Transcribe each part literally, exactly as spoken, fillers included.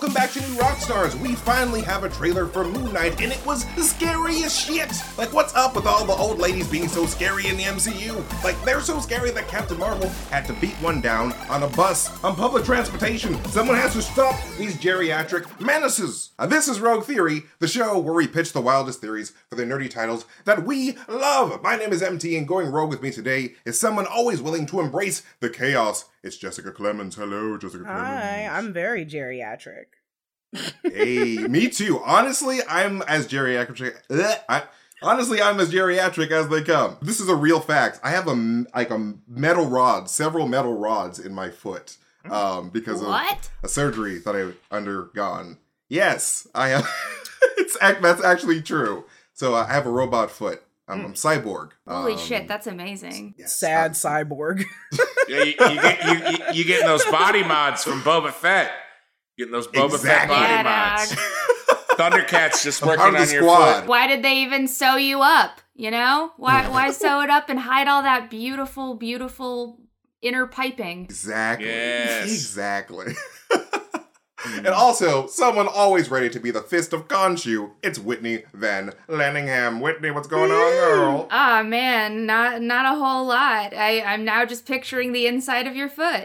Welcome back to New Rockstars. We finally have a trailer for Moon Knight, and it was scary as shit. Like, what's up with all the old ladies being so scary in the M C U? Like, they're so scary that Captain Marvel had to beat one down on a bus, on public transportation. Someone has to stop these geriatric menaces. Uh, this is Rogue Theory, the show where we pitch the wildest theories for the nerdy titles that we love. My name is M T, and going rogue with me today is someone always willing to embrace the chaos. It's Jessica Clemens. Hello, Jessica Clemens. Hi, I'm very geriatric. Hey, me too. Honestly, I'm as geriatric. Ugh, I, honestly, I'm as geriatric as they come. This is a real fact. I have a like a metal rod, several metal rods in my foot, um, because what? of a surgery that I've undergone. Yes, I have. It's that's actually true. So uh, I have a robot foot. I'm, I'm cyborg. Holy um, shit, that's amazing. Yes, Sad uh, cyborg. Yeah, you, you get you, you, you getting those body mods from Boba Fett. Getting those Boba Exactly. Fett body Yeah, mods. dog. Thundercats just I'm working part of on the your squad. foot. Why did they even sew you up? You know? Why why sew it up and hide all that beautiful, beautiful inner piping? Exactly. Yes. Exactly. And also, someone always ready to be the fist of Khonshu, it's Whitney Van Lanningham. Whitney, what's going on, girl? Ah, man, not not a whole lot. I, I'm now just picturing the inside of your foot.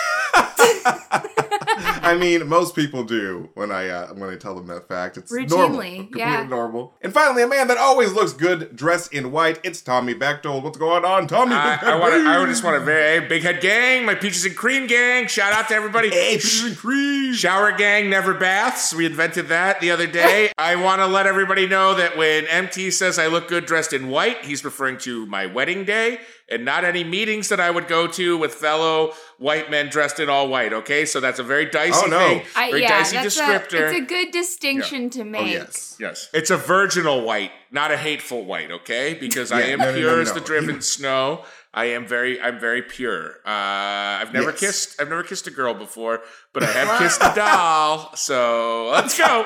I mean, most people do when I uh, when I tell them that fact. It's Routinely, normal. Completely yeah. normal. And finally, a man that always looks good dressed in white. It's Tommy Bechtold. What's going on, Tommy? I, Big I Head want to. I Gang. just want to very hey, big head gang, my peaches and cream gang. Shout out to everybody. Hey, peaches and cream. Shower gang never baths. We invented that the other day. I want to let everybody know that when M T says I look good dressed in white, he's referring to my wedding day and not any meetings that I would go to with fellow white men dressed in all white. Okay, so that's a very dicey Oh, no. thing. I, Very yeah, dicey that's a, descriptor. it's a good distinction to make. Oh, yes. Yes. It's a virginal white, not a hateful white, okay? Because I Yeah, am no, no, pure no, as no. the driven snow. I am very I'm very pure. Uh, I've never Yes. kissed I've never kissed a girl before, but I have kissed a doll. So let's go.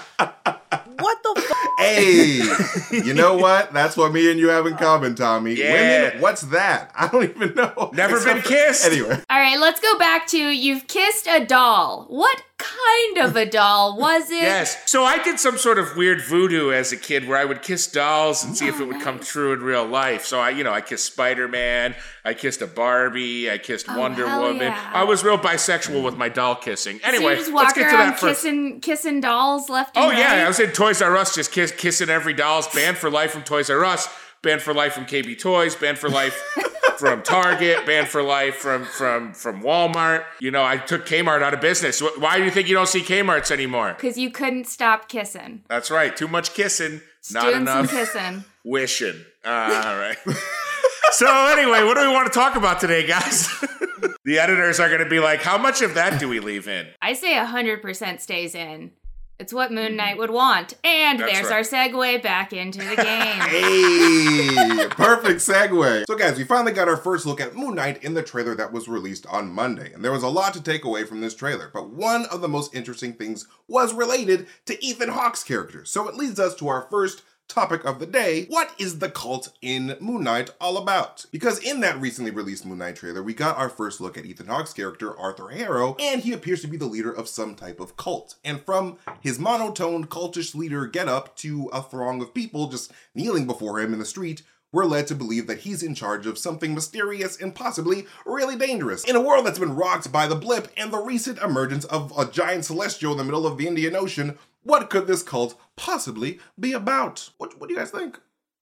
What the fuck? Hey, you know what? That's what me and you have in common, Tommy. Yeah. Women, what's that? I don't even know. Never been Except for- kissed. Anyway. All right, let's go back to you've kissed a doll. What kind of a doll was it? Yes. So I did some sort of weird voodoo as a kid where I would kiss dolls and see if it would come nice. true in real life. So I, you know, I kissed Spider-Man, I kissed a Barbie, I kissed Oh, Wonder hell Woman. yeah. I was real bisexual with my doll kissing. So Anyway, you just let's walk get to around that first. kissing, kissing dolls left and Oh right? yeah, I was in Toys R Us just kiss, kissing every doll's. Banned for life from Toys R Us, banned for life from K B Toys, banned for life from Target, banned for life from from from Walmart. You know, I took Kmart out of business. Wh- Why do you think you don't see Kmarts anymore? Because you couldn't stop kissing. That's right, too much kissing, not Doing enough some kissing. wishing. Uh, all right. So anyway, what do we want to talk about today, guys? The editors are going to be like, how much of that do we leave in? I say one hundred percent stays in. It's what Moon Knight would want. And That's there's right. our segue back into the game. Hey, perfect segue. So guys, we finally got our first look at Moon Knight in the trailer that was released on Monday. And there was a lot to take away from this trailer, but one of the most interesting things was related to Ethan Hawke's character. So it leads us to our first topic of the day. What is the cult in Moon Knight all about? Because in that recently released Moon Knight trailer, we got our first look at Ethan Hawke's character, Arthur Harrow, and he appears to be the leader of some type of cult. And from his monotone cultish leader getup to a throng of people just kneeling before him in the street, we're led to believe that he's in charge of something mysterious and possibly really dangerous. In a world that's been rocked by the blip and the recent emergence of a giant celestial in the middle of the Indian Ocean, what could this cult possibly be about? What, what do you guys think?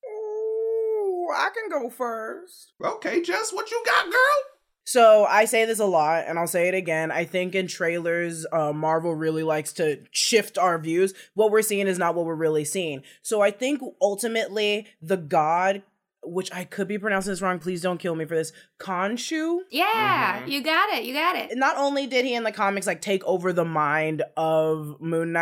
Ooh, I can go first. Okay, Jess, what you got, girl? So I say this a lot, and I'll say it again. I think in trailers, uh, Marvel really likes to shift our views. What we're seeing is not what we're really seeing. So I think ultimately the god, which I could be pronouncing this wrong, please don't kill me for this, Khonshu. Yeah, Mhm. you got it. You got it. Not only did he in the comics like take over the mind of Moon Knight,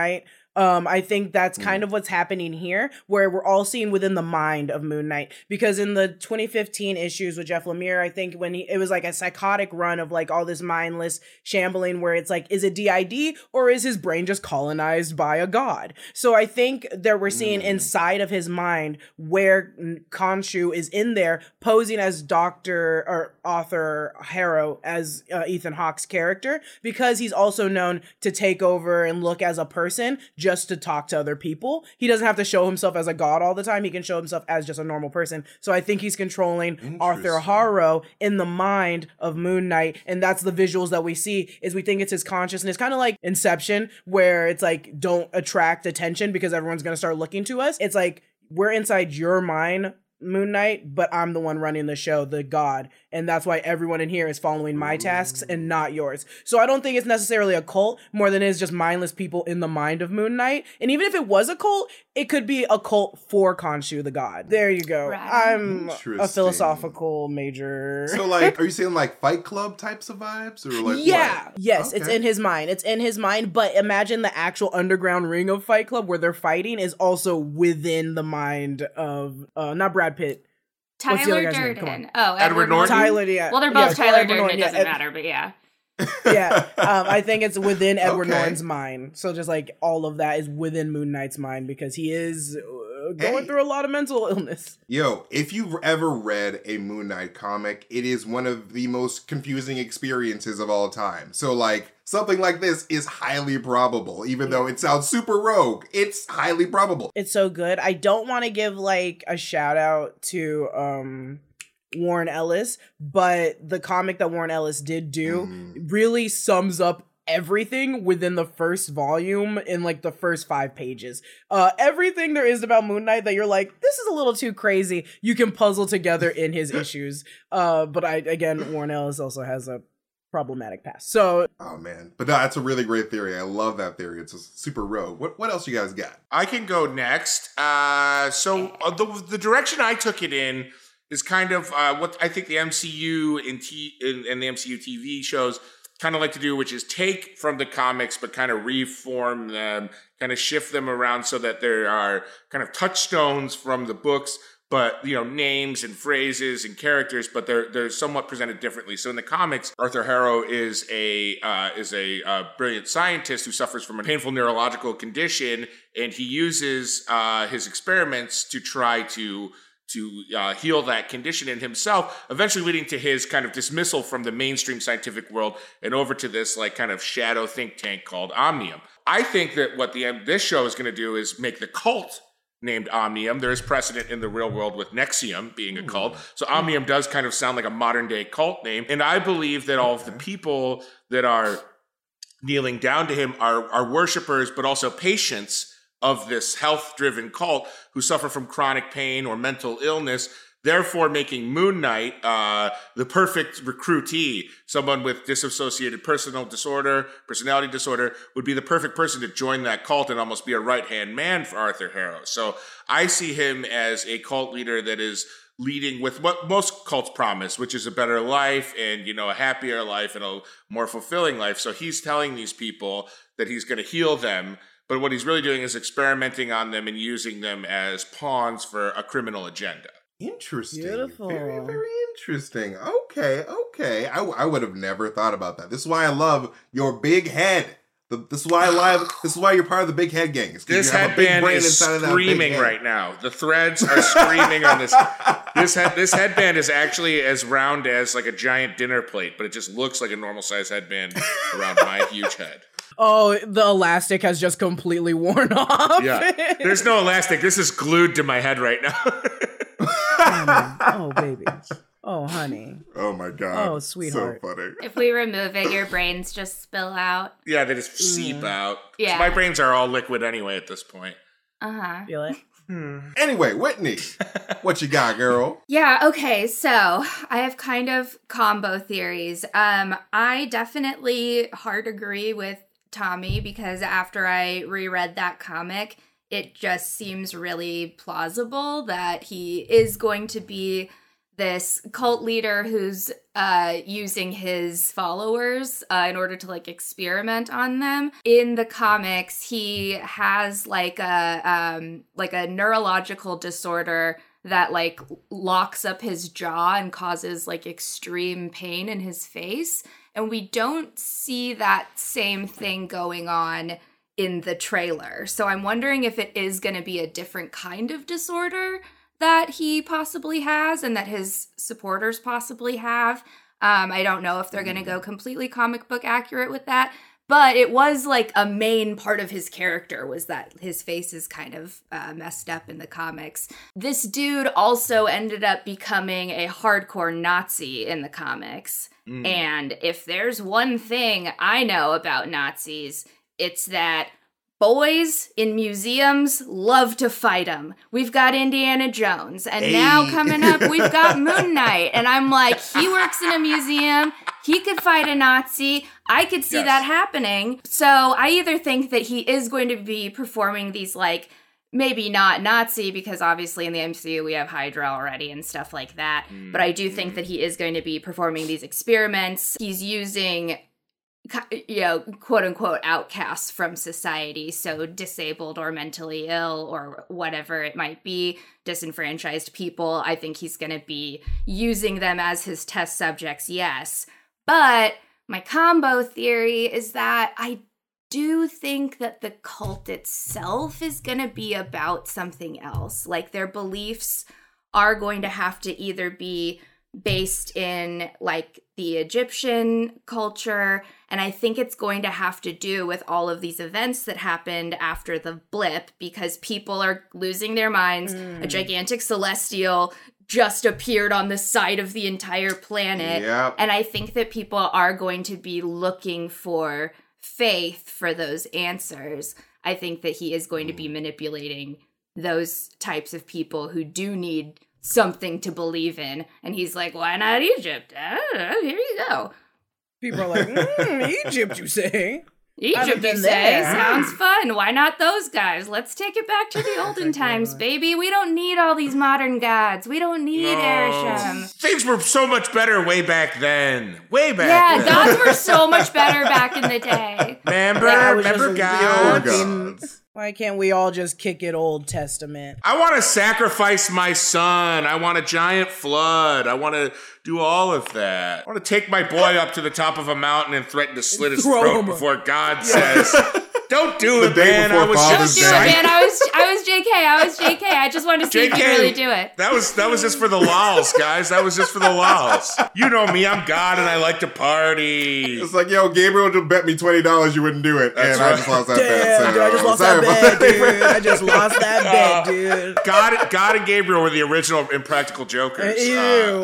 Um, I think that's kind of what's happening here, where we're all seeing within the mind of Moon Knight. Because in the twenty fifteen issues with Jeff Lemire, I think when he, it was like a psychotic run of like all this mindless shambling where it's like, is it D I D or is his brain just colonized by a god? So I think that we're seeing mm. inside of his mind where Khonshu is in there posing as Doctor or Arthur Harrow as uh, Ethan Hawke's character, because he's also known to take over and look as a person just to talk to other people. He doesn't have to show himself as a god all the time. He can show himself as just a normal person. So I think he's controlling Arthur Harrow in the mind of Moon Knight. And that's the visuals that we see, is we think it's his consciousness, kind of like Inception, where it's like, don't attract attention because everyone's going to start looking to us. It's like, we're inside your mind, Moon Knight, but I'm the one running the show, the god, and that's why everyone in here is following my tasks and not yours. So I don't think it's necessarily a cult more than it is just mindless people in the mind of Moon Knight. And even if it was a cult, it could be a cult for Khonshu the god. There you go. Right. I'm a philosophical major. So like, are you saying like Fight Club types of vibes, or like yeah, what? yes, okay. It's in his mind. It's in his mind. But imagine the actual underground ring of Fight Club where they're fighting is also within the mind of uh, not Brad Pitt. Tyler Durden. Oh, Edward, Edward Norton. Tyler, yeah. Well, they're both yeah, Tyler Edward Durden. Norton, It doesn't yeah. matter, but yeah. yeah, um, I think it's within Edward okay. Norton's mind. So just like all of that is within Moon Knight's mind because he is uh, going hey. through a lot of mental illness. Yo, if you've ever read a Moon Knight comic, it is one of the most confusing experiences of all time. So like, something like this is highly probable, even though it sounds super rogue. It's highly probable. It's so good. I don't want to give like a shout out to um Warren Ellis, but the comic that Warren Ellis did do mm. really sums up everything within the first volume in like the first five pages. Uh, everything there is about Moon Knight that you're like, this is a little too crazy, you can puzzle together in his issues. Uh, but I again, Warren Ellis also has a problematic past. So, oh man, but no, that's a really great theory. I love that theory. It's a super rogue. What what else you guys got? I can go next. Uh, so uh, the the direction I took it in is kind of uh, what I think the M C U and, T- and, and the M C U T V shows kind of like to do, which is take from the comics, but kind of reform them, kind of shift them around so that there are kind of touchstones from the books, but, you know, names and phrases and characters, but they're they're somewhat presented differently. So in the comics, Arthur Harrow is a uh, is a uh, brilliant scientist who suffers from a painful neurological condition, and he uses uh, his experiments to try to to uh, heal that condition in himself, eventually leading to his kind of dismissal from the mainstream scientific world and over to this like kind of shadow think tank called Omnium. I think that what the this show is going to do is make the cult named Omnium. There is precedent in the real world with Nexium being a cult. So Omnium does kind of sound like a modern day cult name. And I believe that all of the people that are kneeling down to him are, are worshipers, but also patients of this health-driven cult who suffer from chronic pain or mental illness, therefore making Moon Knight uh, the perfect recruitee. Someone with dissociated personal disorder, personality disorder, would be the perfect person to join that cult and almost be a right-hand man for Arthur Harrow. So I see him as a cult leader that is leading with what most cults promise, which is a better life and, you know, a happier life and a more fulfilling life. So he's telling these people that he's going to heal them, but what he's really doing is experimenting on them and using them as pawns for a criminal agenda. Interesting. Beautiful. Very, very interesting. Okay, okay. I, I would have never thought about that. This is why I love your big head. The, this is why I love. This is why you're part of the big head gang. This headband is screaming right now. The threads are screaming on this. This head, this headband is actually as round as like a giant dinner plate, but it just looks like a normal size headband around my huge head. Oh, the elastic has just completely worn off. Yeah, there's no elastic. This is glued to my head right now. oh, oh, baby. Oh, honey. Oh, my God. Oh, sweetheart. So funny. If we remove it, your brains just spill out. Yeah, they just seep mm. out. Yeah. So my brains are all liquid anyway at this point. Uh-huh. Feel it? Hmm. Anyway, Whitney, what you got, girl? Yeah, okay, so I have kind of combo theories. Um, I definitely hard agree with Tommy because after I reread that comic, it just seems really plausible that he is going to be this cult leader who's uh, using his followers uh, in order to like experiment on them. In the comics, he has like a um, like a neurological disorder that like locks up his jaw and causes like extreme pain in his face. And we don't see that same thing going on in the trailer. So I'm wondering if it is going to be a different kind of disorder that he possibly has and that his supporters possibly have. Um, I don't know if they're going to go completely comic book accurate with that. But it was like a main part of his character was that his face is kind of uh, messed up in the comics. This dude also ended up becoming a hardcore Nazi in the comics. Mm. And if there's one thing I know about Nazis, it's that boys in museums love to fight them. We've got Indiana Jones. And hey. Now coming up, we've got Moon Knight. And I'm like, he works in a museum. He could fight a Nazi. I could see yes. that happening. So I either think that he is going to be performing these, like, maybe not Nazi, because obviously in the M C U we have Hydra already and stuff like that. Mm. But I do think that he is going to be performing these experiments. He's using, you know, quote unquote outcasts from society, so disabled or mentally ill or whatever it might be, disenfranchised people. I think he's going to be using them as his test subjects, yes. But my combo theory is that I do think that the cult itself is going to be about something else. Like, their beliefs are going to have to either be based in like the Egyptian culture, and I think it's going to have to do with all of these events that happened after the blip, because people are losing their minds. Mm. A gigantic celestial just appeared on the side of the entire planet. Yep. And I think that people are going to be looking for faith for those answers. I think that he is going to be manipulating those types of people who do need something to believe in. And he's like, why not Egypt? I don't know, here you go. People are like, mm, Egypt, you say? Egypt, you say? Sounds fun. Why not those guys? Let's take it back to the olden times, baby. We don't need all these modern gods. We don't need no. Arishem. Things were so much better way back then. Way back yeah, then. Yeah, gods were so much better back in the day. Remember? Like, remember gods? gods? Why can't we all just kick it Old Testament? I want to sacrifice my son. I want a giant flood. I want to do all of that. I want to take my boy up to the top of a mountain and threaten to slit his Throw throat him. before God says, don't do The it, day man. before I was Father's Don't do just it, Day. man. I was I was J K. I was J K. I just wanted to see if you really do it. That was that was just for the lols, guys. That was just for the lols. You know me, I'm God and I like to party. It's like, yo, Gabriel just bet me twenty dollars you wouldn't do it. That's and right. I just lost that Damn, bet. So dude, I just lost sorry that about bet, dude. I just lost that bet, Uh, dude. God, God and Gabriel were the original Impractical Jokers. Ew, Uh,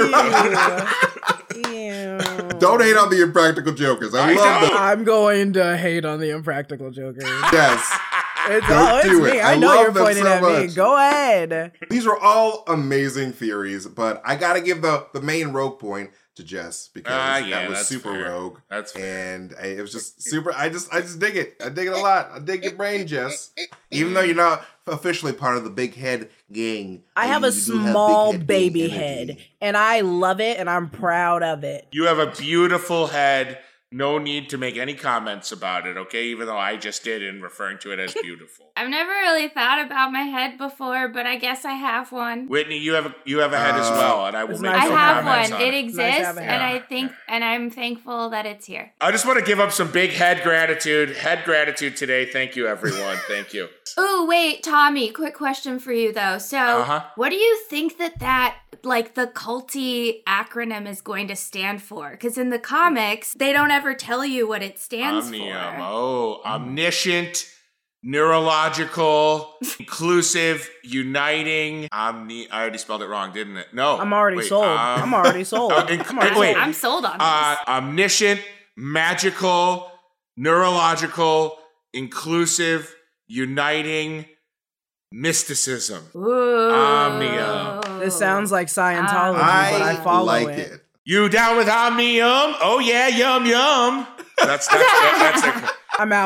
ew, ew. Don't hate on the Impractical Jokers. I, I love know. them. I'm going to hate on the Impractical Jokers. Yes. It's, Don't oh, it's do me. it. I I know love you're them pointing so at me. much. Go ahead. These are all amazing theories, but I gotta give the, the main rogue point to Jess because Ah, yeah, that was that's super fair. rogue. That's fair. And I, it was just super. I just I just dig it. I dig it a lot. I dig your brain, Jess. Even though you're not officially part of the Big Head gang, I have you a do small Big Head baby gang head, energy. and I love it, and I'm proud of it. You have a beautiful head. No need to make any comments about it, okay? Even though I just did in referring to it as beautiful. I've never really thought about my head before, but I guess I have one. Whitney, you have a, you have a head as Uh, well, and I will it's make nice I no to have comments one. on It it. exists, Nice to have a and head. I think, and I'm thankful that it's here. I just want to give up some big head gratitude. Head gratitude today. Thank you, everyone. Thank you. Ooh, wait, Tommy, quick question for you, though. So, Uh-huh. what do you think that that, like, the culty acronym is going to stand for? Because in the comics, they don't ever tell you what it stands Omnium. for. Oh, omniscient, neurological, inclusive, uniting. Omni. I already spelled it wrong, didn't it? No. I'm already Wait, sold. um, I'm already sold. uh, inc- I'm already wait. sold. I'm sold on this. Uh, omniscient, magical, neurological, inclusive, uniting, mysticism. Ooh. Omnium. This sounds like Scientology, I, but I follow like it. it. You down with Omnium? Oh yeah, yum yum. That's that's that's, that's a, I'm out.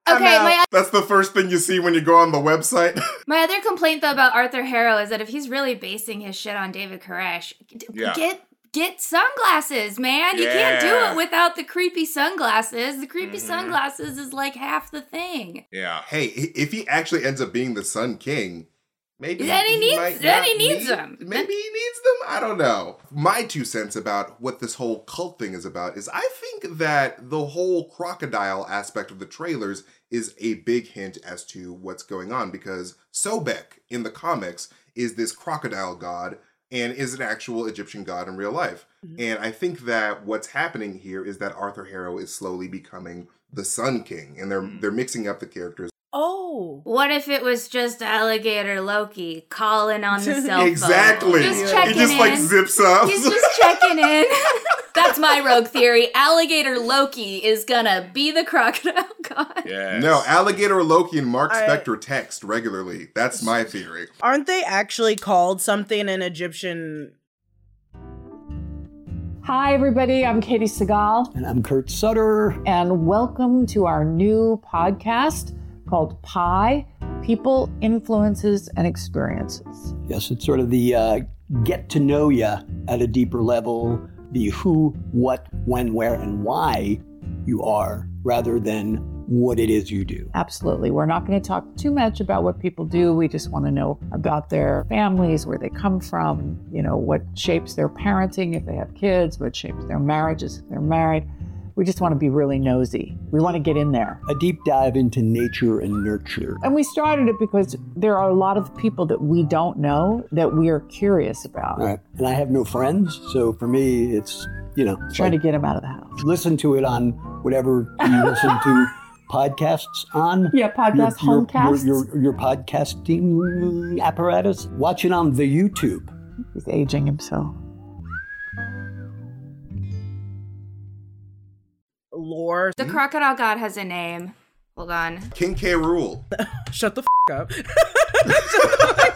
Okay, my That's the first thing you see when you go on the website. my other complaint though about Arthur Harrow is that if he's really basing his shit on David Koresh, d- Yeah. get get sunglasses, man. You can't do Yeah. it without the creepy sunglasses. The creepy Mhm. sunglasses is like half the thing. Yeah. Hey, i- if he actually ends up being the Sun King, maybe Then he needs- might then not he needs need- them. Maybe he needs them. I don't know. My two cents about what this whole cult thing is about is I think that the whole crocodile aspect of the trailers is a big hint as to what's going on, because Sobek in the comics is this crocodile god and is an actual Egyptian god in real life. Mhm. And I think that what's happening here is that Arthur Harrow is slowly becoming the Sun King, and they're Mm. they're mixing up the characters. Oh. What if it was just Alligator Loki calling on the cell phone? Exactly. Just Yeah. checking He just in. like zips up. He's just checking in. That's my rogue theory. Alligator Loki is gonna be the crocodile god. Yes. No, Alligator Loki and Mark I- Spector text regularly. That's my theory. Aren't they actually called something in Egyptian? Hi, everybody. I'm Katie Segal, And I'm Kurt Sutter. and welcome to our new podcast called Pi People, Influences, and Experiences. Yes, it's sort of the uh, get to know you at a deeper level, the who, what, when, where, and why you are, rather than what it is you do. Absolutely. We're not going to talk too much about what people do. We just want to know about their families, where they come from, you know, what shapes their parenting if they have kids, what shapes their marriages if they're married. We just want to be really nosy. We want to get in there. A deep dive into nature and nurture. And we started it because there are a lot of people that we don't know that we are curious about. All right. And I have no friends, so for me, it's, you know, it's Trying like, to get them out of the house. listen to it on whatever you listen to podcasts on. Yeah, podcast, your, homecasts. your, your, your podcasting apparatus. Watch it on the YouTube. He's aging himself. Lore. The crocodile god has a name. Hold on. King K. Rool. Shut the f up. Shut the fuck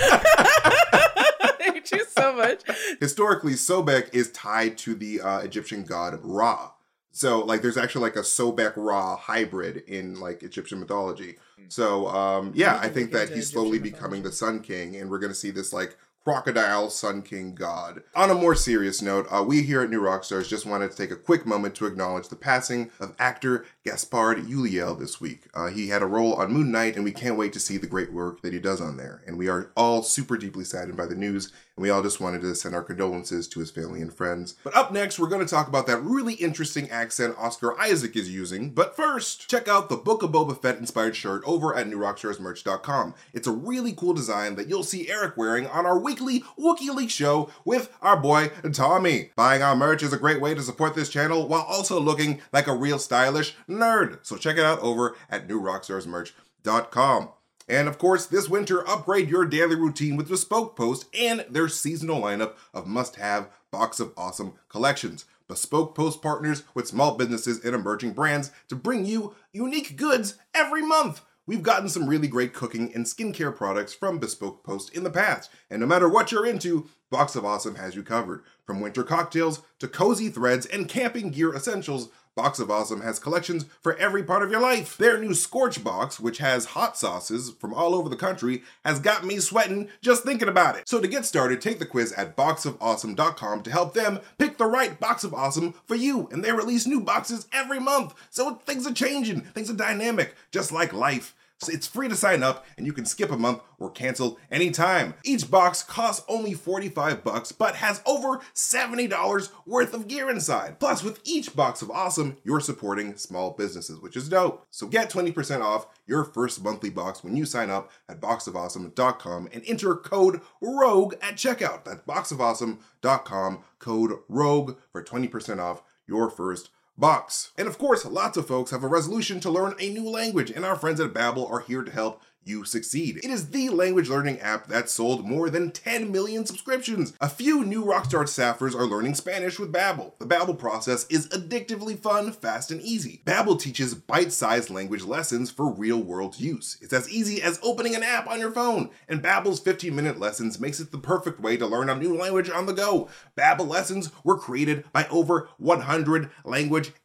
up. I hate you so much. Historically, Sobek is tied to the uh, Egyptian god Ra. So, like, there's actually like a Sobek Ra hybrid in like Egyptian mythology. So, um, yeah, need to I think look that into he's slowly Egyptian becoming the mythology. Sun King, and we're gonna see this like crocodile Sun King god. On a more serious note, uh, we here at New Rockstars just wanted to take a quick moment to acknowledge the passing of actor Gaspard Ulliel this week. Uh, he had a role on Moon Knight, and we can't wait to see the great work that he does on there. And we are all super deeply saddened by the news, and we all just wanted to send our condolences to his family and friends. But up next, we're going to talk about that really interesting accent Oscar Isaac is using. But first, check out the Book of Boba Fett inspired shirt over at new rockstars merch dot com. It's a really cool design that you'll see Eric wearing on our weekly Wookiee League show with our boy Tommy. Buying our merch is a great way to support this channel while also looking like a real stylish nerd. So check it out over at new rockstars merch dot com. And of course, this winter, upgrade your daily routine with Bespoke Post and their seasonal lineup of must-have Box of Awesome collections. Bespoke Post partners with small businesses and emerging brands to bring you unique goods every month. We've gotten some really great cooking and skincare products from Bespoke Post in the past, and no matter what you're into, Box of Awesome has you covered. From winter cocktails to cozy threads and camping gear essentials, Box of Awesome has collections for every part of your life. Their new Scorch Box, which has hot sauces from all over the country, has got me sweating just thinking about it. So to get started, take the quiz at box of awesome dot com to help them pick the right Box of Awesome for you. And they release new boxes every month. So things are changing, things are dynamic, just like life. So it's free to sign up, and you can skip a month or cancel anytime. Each box costs only forty-five bucks, but has over seventy dollars worth of gear inside. Plus, with each Box of Awesome, you're supporting small businesses, which is dope. So get twenty percent off your first monthly box when you sign up at box of awesome dot com and enter code ROGUE at checkout. That's box of awesome dot com, code ROGUE for twenty percent off your first box. And of course, lots of folks have a resolution to learn a new language, and our friends at Babbel are here to help you succeed. It is the language learning app that sold more than ten million subscriptions. A few new Rockstar staffers are learning Spanish with Babbel. The Babbel process is addictively fun, fast, and easy. Babbel teaches bite-sized language lessons for real-world use. It's as easy as opening an app on your phone, and Babbel's fifteen minute lessons makes it the perfect way to learn a new language on the go. Babbel lessons were created by over one hundred language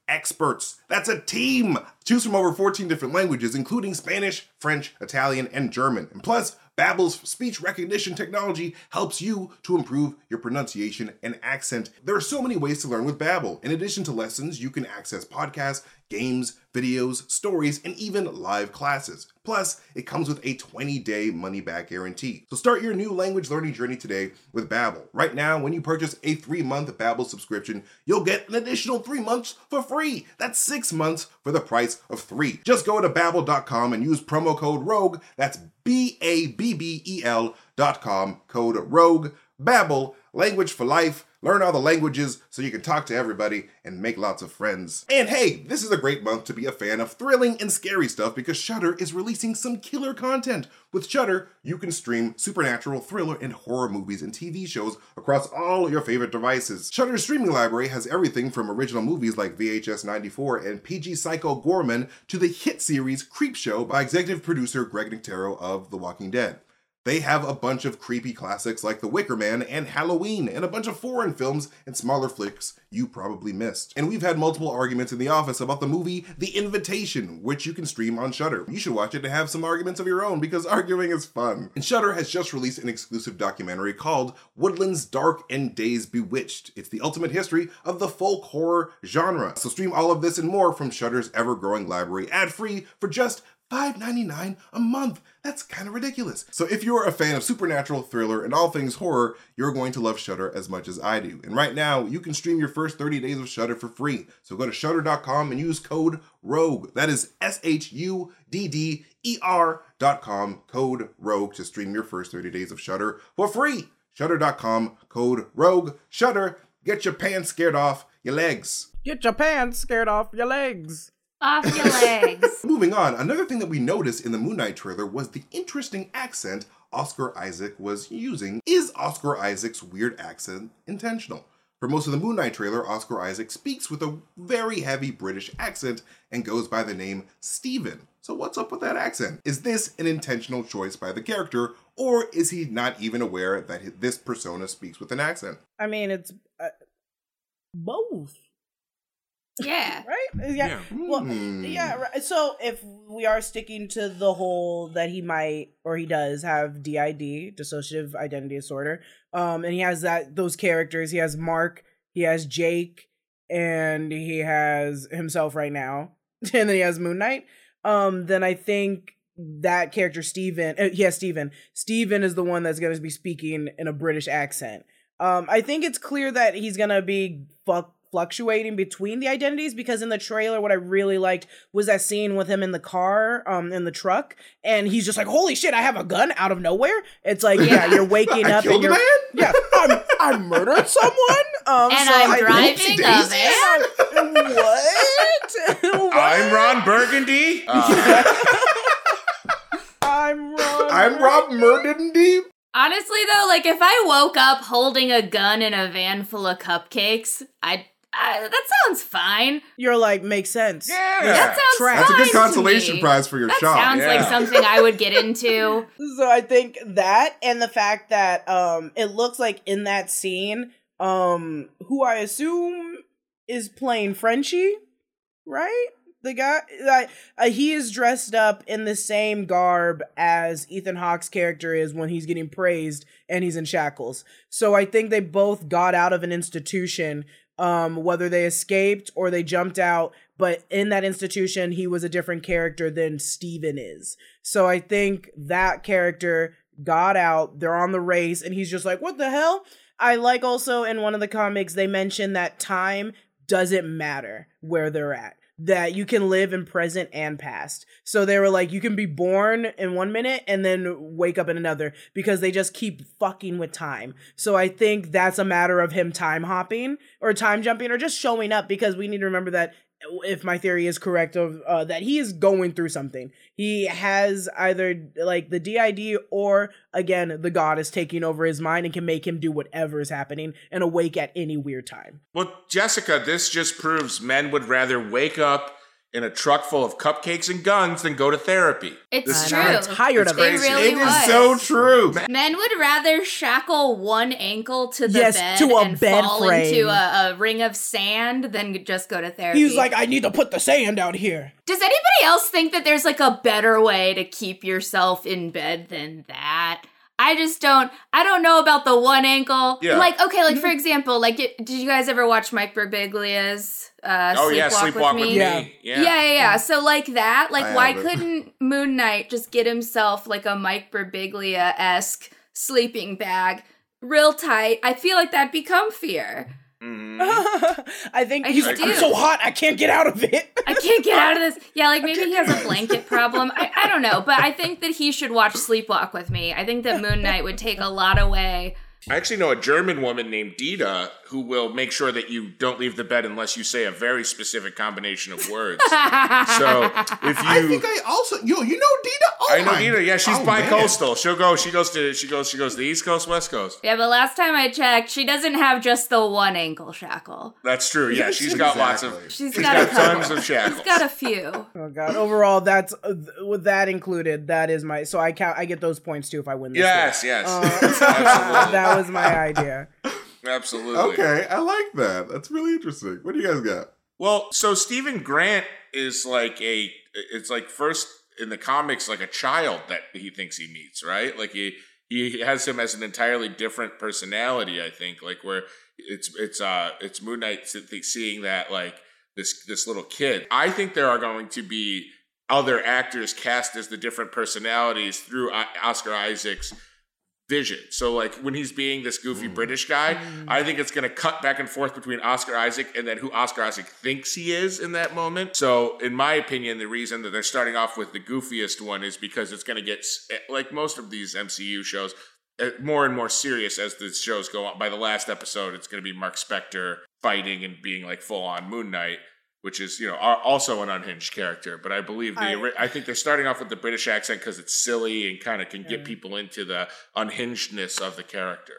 experts. That's a team. Choose from over fourteen different languages, including Spanish, French, Italian, and German. And plus, Babbel's speech recognition technology helps you to improve your pronunciation and accent. There are so many ways to learn with Babbel. In addition to lessons, you can access podcasts, games, videos, stories, and even live classes. Plus, it comes with a twenty-day money-back guarantee. So start your new language learning journey today with Babbel. Right now, when you purchase a three-month Babbel subscription, you'll get an additional three months for free. That's six months for the price of three. Just go to babbel dot com and use promo code ROGUE. That's B A B B E L dot com, code ROGUE. Babbel, language for life. Learn all the languages so you can talk to everybody and make lots of friends. And hey, this is a great month to be a fan of thrilling and scary stuff because Shudder is releasing some killer content. With Shudder, you can stream supernatural, thriller, and horror movies and T V shows across all your favorite devices. Shudder's streaming library has everything from original movies like V H S ninety-four and P G Psycho Goreman to the hit series Creepshow by executive producer Greg Nicotero of The Walking Dead. They have a bunch of creepy classics like The Wicker Man and Halloween, and a bunch of foreign films and smaller flicks you probably missed. And we've had multiple arguments in the office about the movie The Invitation, which you can stream on Shudder. You should watch it to have some arguments of your own because arguing is fun. And Shudder has just released an exclusive documentary called Woodlands Dark and Days Bewitched. It's the ultimate history of the folk horror genre. So stream all of this and more from Shudder's ever-growing library ad-free for just five ninety-nine a month. That's kind of ridiculous. So if you're a fan of supernatural, thriller, and all things horror, you're going to love Shudder as much as I do. And right now, you can stream your first thirty days of Shudder for free. So go to shudder dot com and use code ROGUE. That is S H U D D E R dot com, code ROGUE to stream your first thirty days of Shudder for free. shudder dot com, code ROGUE. Shudder, get your pants scared off your legs. Get your pants scared off your legs. Off your legs. Moving on, another thing that we noticed in the Moon Knight trailer was the interesting accent Oscar Isaac was using. Is Oscar Isaac's weird accent intentional? For most of the Moon Knight trailer, Oscar Isaac speaks with a very heavy British accent and goes by the name Stephen. So what's up with that accent? Is this an intentional choice by the character, or is he not even aware that this persona speaks with an accent? I mean, it's uh, both. Yeah. Right? Yeah. Yeah. Well, Hmm. yeah. Right. So if we are sticking to the whole that he might or he does have D I D, dissociative identity disorder, um, and he has that those characters. He has Mark, he has Jake, and he has himself right now, and then he has Moon Knight. Um, then I think that character Steven, uh, yeah, Steven. Steven is the one that's going to be speaking in a British accent. Um, I think it's clear that he's going to be fuck. fluctuating between the identities, because in the trailer what I really liked was that scene with him in the car, um in the truck, and he's just like, holy shit, I have a gun out of nowhere. It's like, yeah, you're waking I up killed and you're a man? yeah, I'm, I murdered someone, um And so I'm I- driving a van? what? I'm Ron Burgundy. Uh, I'm Ron I'm Rob Murdendy. Honestly, though, like, if I woke up holding a gun in a van full of cupcakes, I'd, I, that sounds fine. You're like, makes sense. Yeah. That sounds Trash. That's a good fine to consolation me. prize for your That shop. sounds like Yeah. something I would get into. So I think that, and the fact that um it looks like in that scene, um who I assume is playing Frenchie, right? The guy, like, uh, he is dressed up in the same garb as Ethan Hawke's character is when he's getting praised and he's in shackles. So I think they both got out of an institution, um, whether they escaped or they jumped out, but in that institution, he was a different character than Steven is. So I think that character got out, they're on the race, and he's just like, what the hell? I like also in one of the comics, they mentioned that time doesn't matter where they're at. That you can live in present and past. So they were like, you can be born in one minute and then wake up in another, because they just keep fucking with time. So I think that's a matter of him time hopping or time jumping or just showing up, because we need to remember that, if my theory is correct, of uh, that he is going through something. He has either like the D I D, or again, the god is taking over his mind and can make him do whatever is happening and awake at any weird time. well, Jessica, this just proves men would rather wake up in a truck full of cupcakes and guns than go to therapy. It's This is true. I'm tired It's of They it. crazy. really It is was. so true. Men would rather shackle one ankle to the Yes, bed to a and bed fall frame. into a, a ring of sand than just go to therapy. He was like, I need to put the sand out here. Does anybody else think that there's like a better way to keep yourself in bed than that? I just don't, I don't know about the one ankle. Yeah. Like, okay, like for example, like, it, did you guys ever watch Mike Birbiglia's uh, Oh Sleepwalk, yeah, sleepwalk with with Me? me. Yeah. Yeah. Yeah, yeah, yeah. So like that, like I why have it. couldn't Moon Knight just get himself like a Mike Birbiglia-esque sleeping bag, real tight? I feel like that'd be comfier. Mhm. I think I he's just like, I'm do. so hot, I can't get out of it. I can't get out of this. Yeah, like maybe he has a blanket problem. I, I don't know, but I think that he should watch Sleepwalk with Me. I think that Moon Knight would take a lot away. I actually know a German woman named Dita who will make sure that you don't leave the bed unless you say a very specific combination of words. So if you, I think I also yo, you know Dita? Oh I know my- Dita. Yeah, she's oh, man. bi-coastal. She'll go. She goes to. She goes. She goes to the East Coast, West Coast. Yeah, but last time I checked, she doesn't have just the one ankle shackle. That's true. Yeah, she's got lots of. Exactly. She's She's got, a got couple. tons of shackles. She's got a few. Oh god! Overall, that's uh, th- with that included. That is my so I count. I get those points too if I win this. Yes, game. yes, Uh, absolutely, that was my idea. absolutely. Okay, I like that. That's really interesting. What do you guys got? Well, so Stephen Grant is like a. It's like first in the comics, like a child that he thinks he meets, right? Like he he has him as an entirely different personality. I think, like where it's it's uh it's Moon Knight seeing that like this this little kid. I think there are going to be other actors cast as the different personalities through I- Oscar Isaac's vision. So like when he's being this goofy British guy, I think it's going to cut back and forth between Oscar Isaac and then who Oscar Isaac thinks he is in that moment. So in my opinion, the reason that they're starting off with the goofiest one is because it's going to get, like most of these M C U shows, more and more serious as the shows go on. By the last episode, it's going to be Mark Spector fighting and being like full on Moon Knight, which is, you know, also an unhinged character. But I believe the, I, I think they're starting off with the British accent because it's silly and kind of can get people into the unhingedness of the character.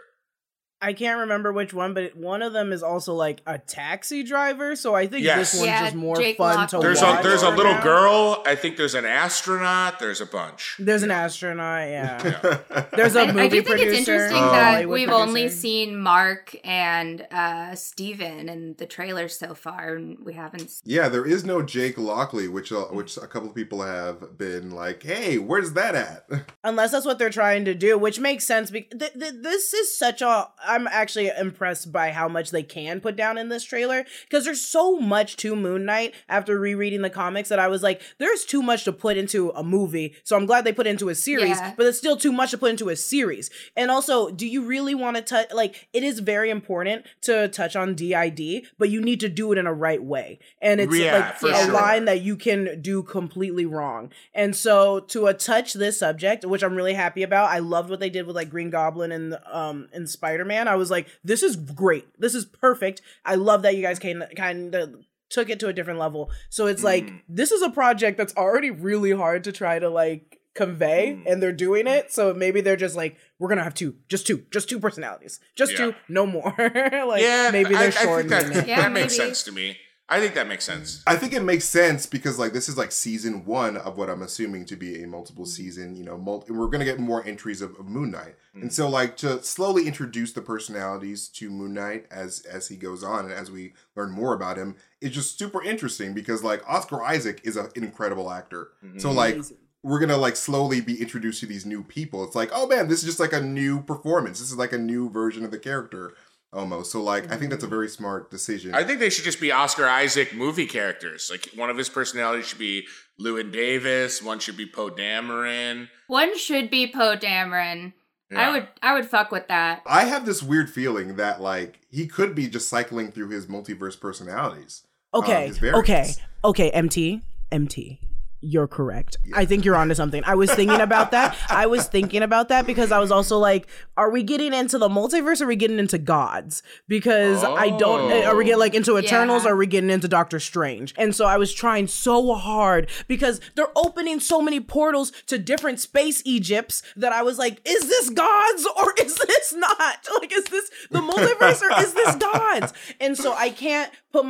I can't remember which one, but one of them is also like a taxi driver. So I think Yes. this one's Yeah, just more Jake fun to Lockley. There's watch. a there's a for little now. girl. I think there's an astronaut. There's a bunch. There's an astronaut. Yeah. Yeah. There's a I, movie I do think producer. it's interesting Oh. that Hollywood we've producer. only seen Mark and uh, Steven in the trailers so far, and we haven't. s- Yeah, there is no Jake Lockley, which uh, which a couple of people have been like, "Hey, where's that at?" Unless that's what they're trying to do, which makes sense. Because th- th- this is such a. I'm actually impressed by how much they can put down in this trailer because there's so much to Moon Knight after rereading the comics that I was like, there's too much to put into a movie. So I'm glad they put it into a series, Yeah. but it's still too much to put into a series. And also, do you really want to touch? Like, it is very important to touch on D I D, but you need to do it in a right way. And it's Yeah, like for a sure. line that you can do completely wrong. And so to uh, touch this subject, which I'm really happy about, I loved what they did with like Green Goblin and um and Spider-Man. I was like, this is great. This is perfect. I love that you guys came kind of took it to a different level. So it's like Mm. this is a project that's already really hard to try to like convey, Mm. and they're doing it. So maybe they're just like, we're gonna have two, just two, just two personalities, just Yeah. two, no more. Like yeah, maybe I, they're I think shortening that, it. Yeah, that makes maybe. sense to me. I think that makes sense. I think it makes sense because like this is like season one of what I'm assuming to be a multiple season, you know, multi- we're going to get more entries of, of Moon Knight. Mm-hmm. And so like to slowly introduce the personalities to Moon Knight as as he goes on and as we learn more about him is just super interesting because like Oscar Isaac is a, an incredible actor. Mm-hmm. So like Amazing. we're going to like slowly be introduced to these new people. It's like, oh man, this is just like a new performance. This is like a new version of the character almost. So like I think that's a very smart decision. I think they should just be Oscar Isaac movie characters. Like one of his personalities should be Llewyn Davis. One should be Poe Dameron. One should be Poe Dameron. Yeah. I would, I would fuck with that. I have this weird feeling that like he could be just cycling through his multiverse personalities. Okay, um, his variants. okay, okay, M T, M T. You're correct. I think you're onto something. I was thinking about that. I was thinking about that because I was also like, are we getting into the multiverse or are we getting into gods? Because I don't, Oh. are we getting like into Eternals Yeah. or are we getting into Doctor Strange? And so I was trying so hard because they're opening so many portals to different space Egypts that I was like, is this gods or is this not? Like, is this the multiverse or is this gods? And so I can't put my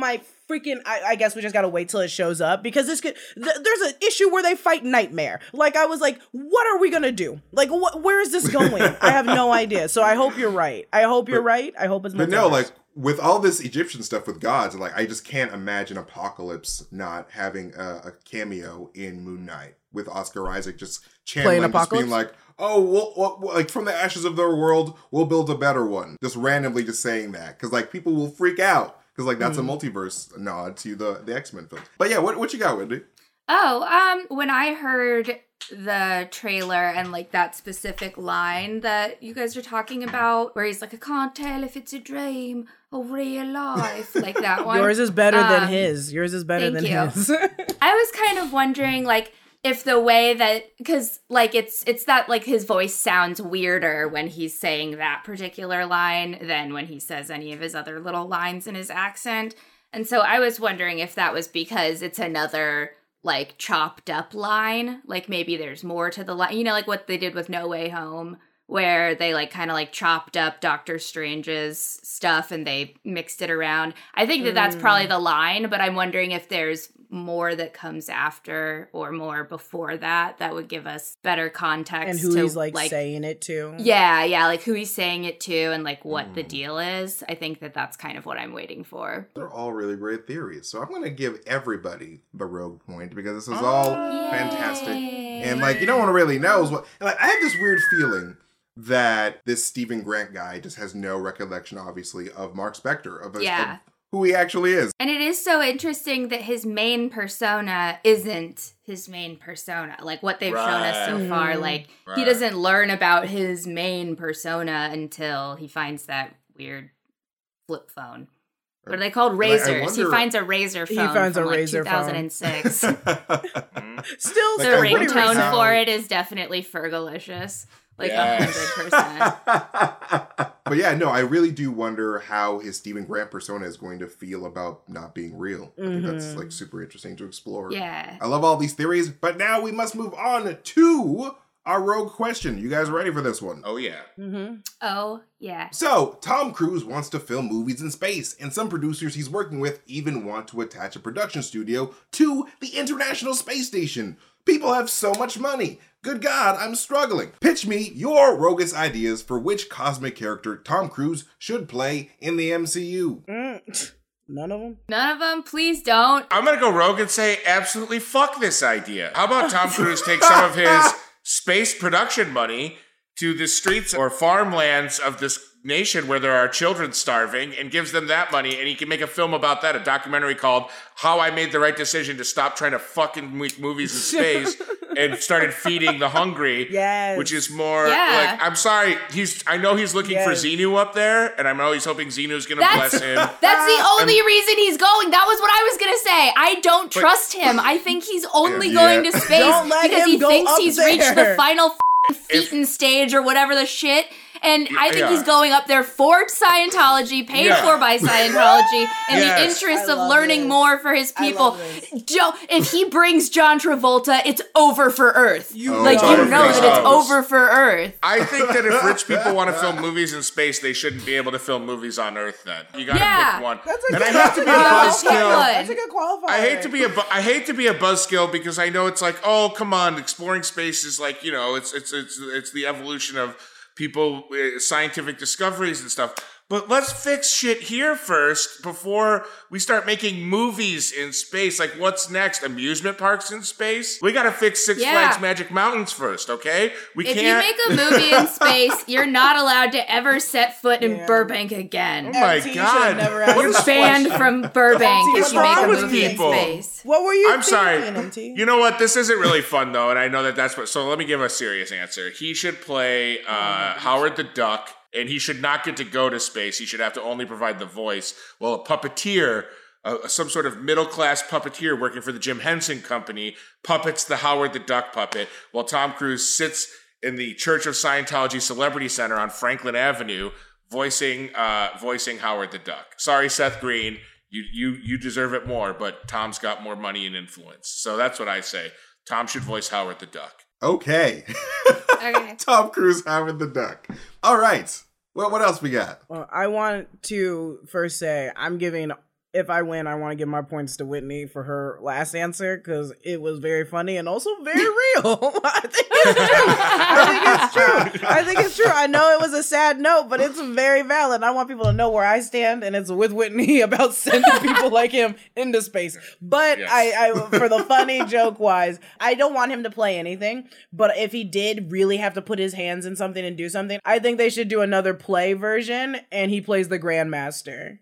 freaking, I, I guess we just gotta wait till it shows up because this could, th- there's an issue where they fight Nightmare. Like, I was like, what are we gonna do? Like, wh- where is this going? I have no idea. So I hope you're right. I hope you're But- right. I hope it's But no, multiverse. like, with all this Egyptian stuff with gods, like, I just can't imagine Apocalypse not having a, a cameo in Moon Knight with Oscar Isaac just channeling, just Apocalypse? being like, oh, we'll, we'll, like, from the ashes of their world, we'll build a better one. Just randomly just saying that. Because, like, people will freak out. Because, like, that's Mm. a multiverse nod to the, the X-Men films. But yeah, what, what you got, Wendy? Oh, um, when I heard the trailer and like that specific line that you guys are talking about, where he's like, I can't tell if it's a dream or real life, like that one. Yours is better than Um, his. Yours is better thank than you. his. I was kind of wondering, like, if the way that, because like it's it's that like his voice sounds weirder when he's saying that particular line than when he says any of his other little lines in his accent. And so I was wondering if that was because it's another like chopped up line, like maybe there's more to the line, you know, like what they did with No Way Home, where they like kind of like chopped up Doctor Strange's stuff and they mixed it around. I think that that's probably the line, but I'm wondering if there's more that comes after or more before that that would give us better context And who to, he's like, saying it to. yeah yeah like who he's saying it to and like what Mm. the deal is. I think that that's kind of what I'm waiting for. They're all really great theories. So I'm going to give everybody the Rogue point because this is all fantastic. And, like, you no one really knows what... and, like, I have this weird feeling that this Stephen Grant guy just has no recollection, obviously, of Mark Spector, of, Yeah. of who he actually is. And it is so interesting that his main persona isn't his main persona. Like what they've shown us so Right. far, like he Right. doesn't learn about his main persona until he finds that weird flip phone. What are they called? And I- I Razors. He wonder- finds a razor He phone finds a from like razor phone. two thousand six. Still, Like, The still I pretty wonder ringtone how- for it is definitely Fergalicious. Like a Yes. hundred percent. But yeah, no, I really do wonder how his Stephen Grant persona is going to feel about not being real. I think that's Mhm. like super interesting to explore. Yeah. I love all these theories, but now we must move on to our rogue question. You guys ready for this one? Oh, yeah. Mm-hmm. Oh, yeah. So, Tom Cruise wants to film movies in space, and some producers he's working with even want to attach a production studio to the International Space Station. People have so much money. Good God, I'm struggling. Pitch me your roguish ideas for which cosmic character Tom Cruise should play in the M C U. Mm. None of them? None of them, please don't. I'm going to go rogue and say absolutely fuck this idea. How about Tom Cruise take some of his space production money to the streets or farmlands of this nation where there are children starving and gives them that money, and he can make a film about that, a documentary called How I Made the Right Decision to Stop Trying to Fucking Make Movies in Space and Started Feeding the Hungry. Yes. Which is more Yeah. like, I'm sorry, he's I know he's looking for Yes. Xenu up there, and I know he's hoping Xenu's gonna That's- bless him. That's the only reason he's going. That was what I was gonna say. I don't But- trust him. I think he's only Yeah. going to space Don't let because him he go thinks up he's there. reached the final f***ing If- Phaeton stage or whatever the shit. And I think Yeah. he's going up there for Scientology, paid Yeah. for by Scientology, in Yes. the interest I of love learning this. more for his I people. love this. Joe, if he brings John Travolta, it's over for Earth. You Oh, like, it's you over know for that it's Earth. over for Earth. I think that if rich people want to film movies in space, they shouldn't be able to film movies on Earth. Then you got to Yeah. pick one. That's a and I good hate to be a qualifier. buzzkill. That's a good qualifier. I hate to be a bu- I hate to be a buzzkill because I know it's like, oh, come on, exploring space is like, you know, it's it's it's it's the evolution of people, uh, scientific discoveries and stuff. But let's fix shit here first before we start making movies in space. Like, what's next? Amusement parks in space? We got to fix Six Yeah. Flags Magic Mountains first, okay? We If can't. you make a movie in space, you're not allowed to ever set foot in Yeah. Burbank again. Oh my M T should God. have never had What your is mouth Banned shut. from Burbank What's if you make wrong a with movie people? in space. What were you I'm sorry. thinking, M T? You know what? This isn't really fun though, and I know that that's what. So let me give a serious answer. He should play uh, Howard the Duck, and he should not get to go to space. He should have to only provide the voice. Well, a puppeteer, uh, some sort of middle class puppeteer working for the Jim Henson Company, puppets the Howard the Duck puppet, while Tom Cruise sits in the Church of Scientology Celebrity Center on Franklin Avenue, voicing uh, voicing Howard the Duck. Sorry, Seth Green. You, you you deserve it more, but Tom's got more money and influence. So that's what I say. Tom should voice Howard the Duck. Okay. Okay. Tom Cruise, Howard the Duck. All right. Well, what else we got? Well, I want to first say I'm giving if I win, I want to give my points to Whitney for her last answer because it was very funny and also very real. I think it's true. I think it's true. I think it's true. I know it was a sad note, but it's very valid. I want people to know where I stand, and it's with Whitney about sending people like him into space. But Yes. I, I, for the funny joke wise, I don't want him to play anything. But if he did really have to put his hands in something and do something, I think they should do another play version, and he plays the Grandmaster.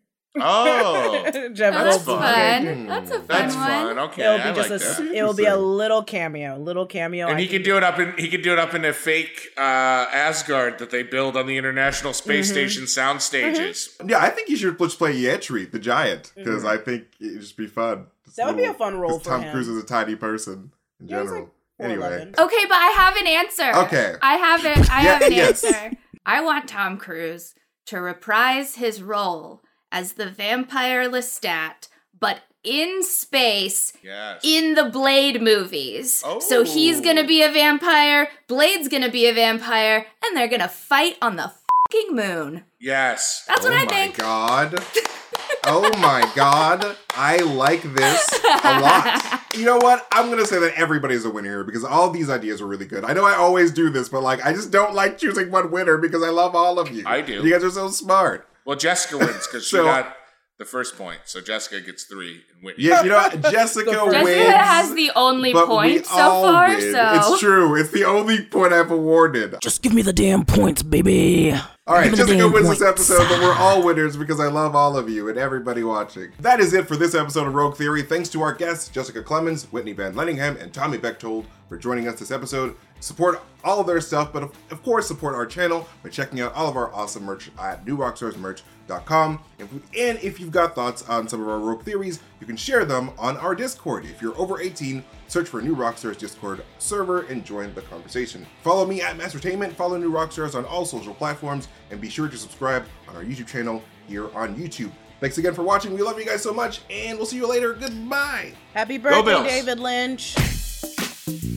Oh, Jeff Oh, that's Goldblum. fun. That's a fun that's one. fun. Okay, It'll be I just like a, that. it will be a little cameo, little cameo. And I he can do it up in he can do it up in a fake uh, Asgard that they build on the International Space Mm-hmm. Station sound stages. Yeah, I think you should just play Yetri, the giant, because I think it'd just be fun. Just That would be a little- fun role 'cause for Tom him. Cruise is a tiny person in Yeah, he's general. like four anyway, eleven. Okay, but I have an answer. Okay. I have it. I Yeah, have an yes. answer. I want Tom Cruise to reprise his role as the vampire Lestat, but in space, Yes. in the Blade movies. Oh. So he's gonna be a vampire, Blade's gonna be a vampire, and they're gonna fight on the fucking moon. Yes. That's oh what I my think. god. Oh my god. I like this a lot. You know what? I'm going to say that everybody's a winner here because all these ideas are really good. I know I always do this, but like I just don't like choosing one winner because I love all of you. I do. You guys are so smart. Well, Jessica wins because she So- got the first point, so Jessica gets three and Whitney. Yeah, you know what? Jessica Jessica wins. Jessica has the only but we point so all far, win. so It's true. It's the only point I've awarded. Just give me the damn points, baby. All right, Give me the Jessica damn wins this points. episode, but we're all winners because I love all of you and everybody watching. That is it for this episode of Rogue Theory. Thanks to our guests, Jessica Clemens, Whitney Van Lenningham, and Tommy Bechtold for joining us this episode. Support all of their stuff, but of, of course support our channel by checking out all of our awesome merch at new rockstars merch dot com. And and if you've got thoughts on some of our Rogue Theories, you can share them on our Discord. If you're over eighteen, search for New Rockstars Discord server and join the conversation. Follow me at Mastertainment, follow New Rockstars on all social platforms, and be sure to subscribe on our YouTube channel here on YouTube. Thanks again for watching. We love you guys so much, and we'll see you later. Goodbye. Happy birthday, Bills. David Lynch.